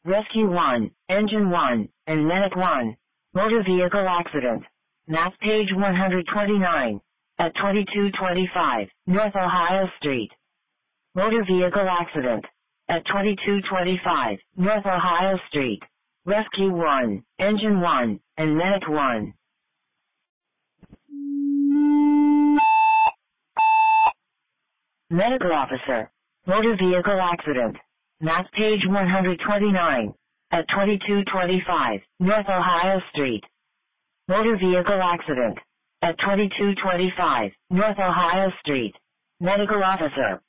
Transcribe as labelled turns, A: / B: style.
A: Rescue 1, Engine 1, and Medic 1. Motor vehicle accident. Map page 129. At 2225 North Ohio Street. Motor vehicle accident. At 2225 North Ohio Street. Rescue 1, Engine 1, and Medic 1. Medical officer. Motor vehicle accident. Map page 129. At 2225 North Ohio Street. Motor vehicle accident. At 2225 North Ohio Street. Medical officer.